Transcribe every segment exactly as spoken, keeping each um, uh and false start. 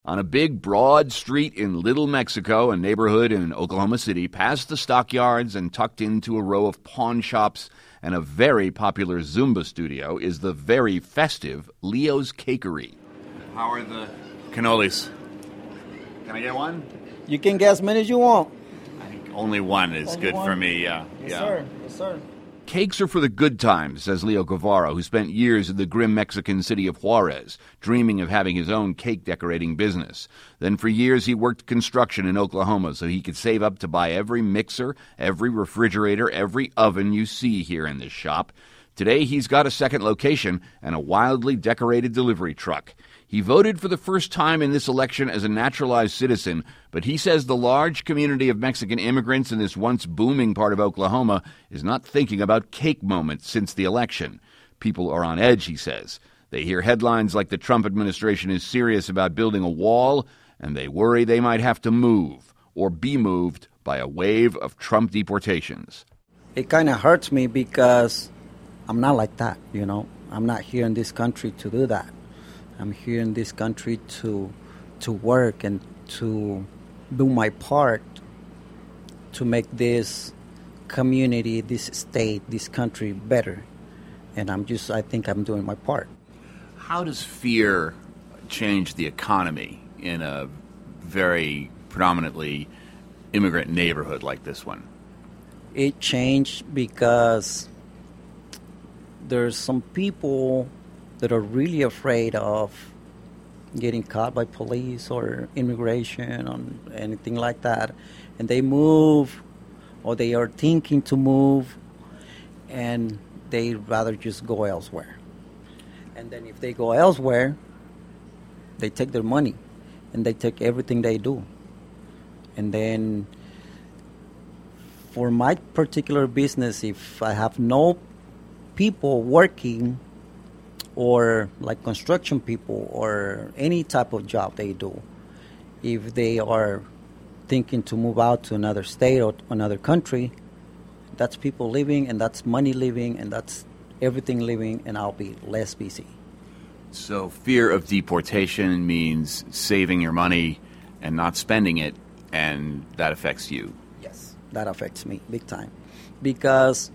On a big, broad street in Little Mexico, a neighborhood in Oklahoma City, past the stockyards and tucked into a row of pawn shops and a very popular Zumba studio, is the very festive Leo's Cakery. How are the cannolis? Can I get one? You can get as many as you want. I think only one is Only good one? for me, yeah. Yes, yeah. sir. Yes, sir. Cakes are for the good times, says Leo Guevara, who spent years in the grim Mexican city of Juarez, dreaming of having his own cake decorating business. Then for years he worked construction in Oklahoma so he could save up to buy every mixer, every refrigerator, every oven you see here in this shop. Today he's got a second location and a wildly decorated delivery truck. He voted for the first time in this election as a naturalized citizen, but he says the large community of Mexican immigrants in this once booming part of Oklahoma is not thinking about cake moments since the election. People are on edge, he says. They hear headlines like the Trump administration is serious about building a wall, and they worry they might have to move or be moved by a wave of Trump deportations. It kind of hurts me because I'm not like that, you know. I'm not here in this country to do that. I'm here in this country to to work and to do my part to make this community, this state, this country better. And I'm just, I think I'm doing my part. How does fear change the economy in a very predominantly immigrant neighborhood like this one? It changed because there's some people that are really afraid of getting caught by police or immigration or anything like that. And they move, or they are thinking to move, and they'd rather just go elsewhere. And then if they go elsewhere, they take their money, and they take everything they do. And then for my particular business, if I have no people working, or like construction people or any type of job they do, if they are thinking to move out to another state or another country, that's people living, and that's money living, and that's everything living, and I'll be less busy. So fear of deportation means saving your money and not spending it, and that affects you. Yes, that affects me big time, because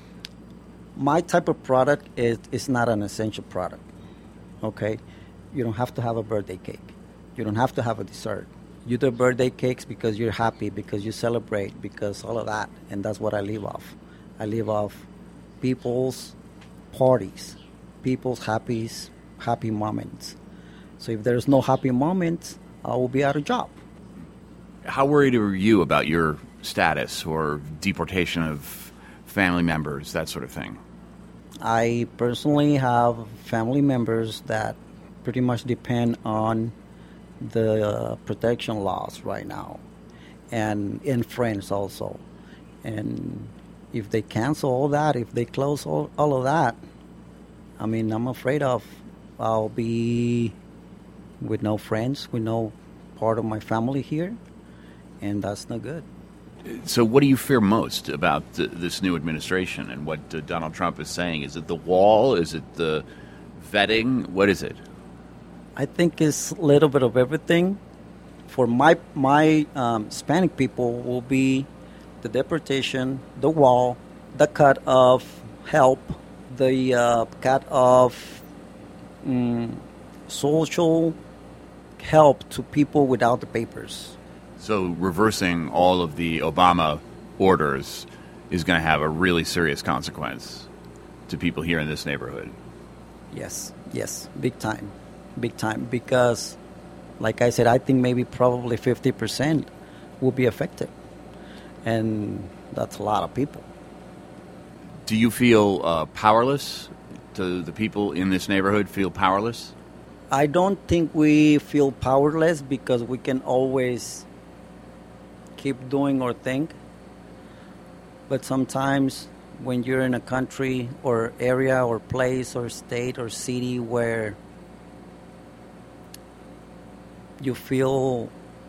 my type of product is, is not an essential product, okay? You don't have to have a birthday cake. You don't have to have a dessert. You do birthday cakes because you're happy, because you celebrate, because all of that, and that's what I live off. I live off people's parties, people's happy, happy moments. So if there's no happy moments, I will be out of job. How worried are you about your status or deportation of family members, that sort of thing? I personally have family members that pretty much depend on the uh, protection laws right now, and and friends also. And if they cancel all that, if they close all, all of that, I mean, I'm afraid of I'll be with no friends, with no part of my family here, and that's not good. So what do you fear most about uh, this new administration and what uh, Donald Trump is saying? Is it the wall? Is it the vetting? What is it? I think it's a little bit of everything. For my my um, Hispanic people will be the deportation, the wall, the cut of help, the uh, cut of um, social help to people without the papers. So reversing all of the Obama orders is going to have a really serious consequence to people here in this neighborhood. Yes, yes, big time, big time. Because, like I said, I think maybe probably fifty percent will be affected. And that's a lot of people. Do you feel uh, powerless? Do the people in this neighborhood feel powerless? I don't think we feel powerless because we can always keep doing our thing. But sometimes when you're in a country or area or place or state or city where you feel,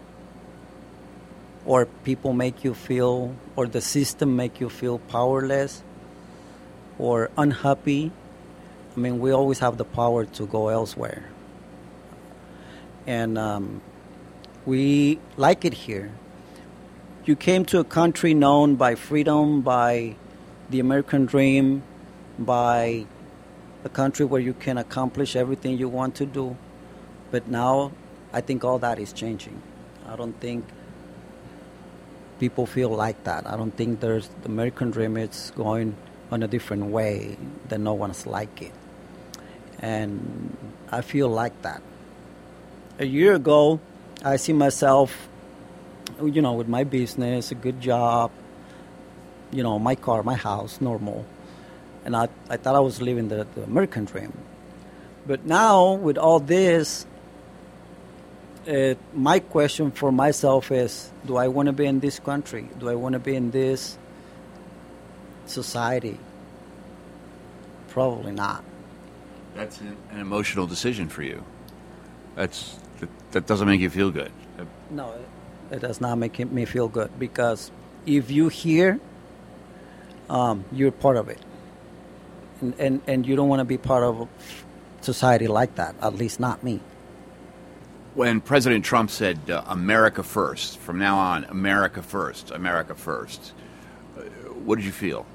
or people make you feel, or the system make you feel powerless or unhappy, I mean, we always have the power to go elsewhere. and um, we like it here. You came to a country known by freedom, by the American dream, by a country where you can accomplish everything you want to do. But now, I think all that is changing. I don't think people feel like that. I don't think there's the American dream is going on a different way, that no one's like it. And I feel like that. A year ago, I see myself, you know, with my business, a good job, you know, my car, my house, normal. And I, I thought I was living the, the American dream. But now, with all this, uh, my question for myself is, do I want to be in this country? Do I want to be in this society? Probably not. That's an, an emotional decision for you. That's that, that doesn't make you feel good. No, it, it does not make me feel good, because if you hear, um, you're part of it. And, and, and you don't want to be part of a society like that, at least not me. When President Trump said, uh, America first, from now on, America first, America first, uh, what did you feel?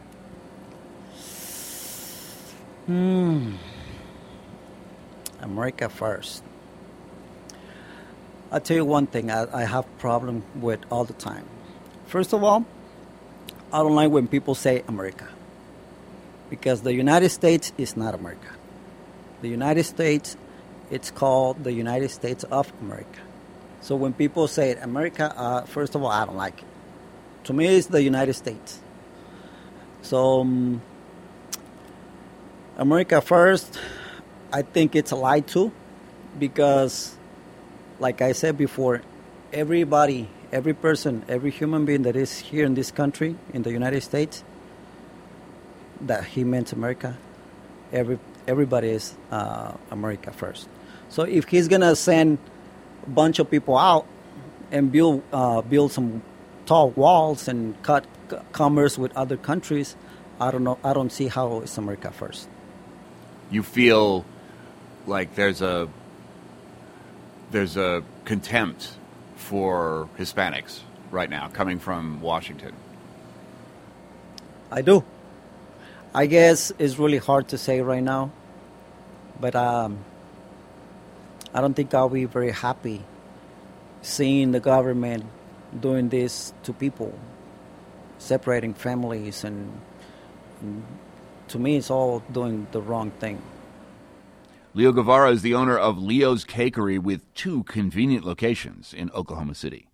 Hmm. America first. I'll tell you one thing I, I have a problem with all the time. First of all, I don't like when people say America, because the United States is not America. The United States, it's called the United States of America. So when people say America, uh, first of all, I don't like it. To me, it's the United States. So, um, America first, I think it's a lie too, because, like I said before, everybody, every person, every human being that is here in this country, in the United States, that he meant America, every everybody is uh, America first. So if he's gonna send a bunch of people out and build uh, build some tall walls and cut c- commerce with other countries, I don't know. I don't see how it's America first. You feel like there's a there's a contempt for Hispanics right now coming from Washington. I do. I guess it's really hard to say right now, but um, I don't think I'll be very happy seeing the government doing this to people, separating families, and, and to me, it's all doing the wrong thing. Leo Guevara is the owner of Leo's Cakery with two convenient locations in Oklahoma City.